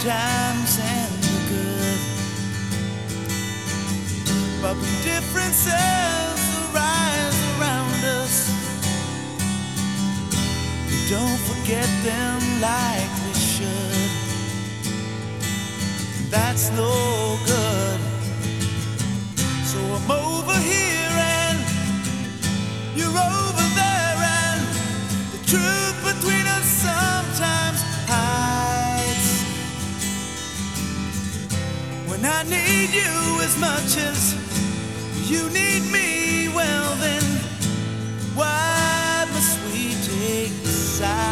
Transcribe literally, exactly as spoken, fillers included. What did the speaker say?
times and the good. But when differences arise around us, we don't forget them like we should. That's no good. So I'm over here and you're over there, and the truth between us sometimes hides. When I need you as much as you need me, well then, why must we take sides?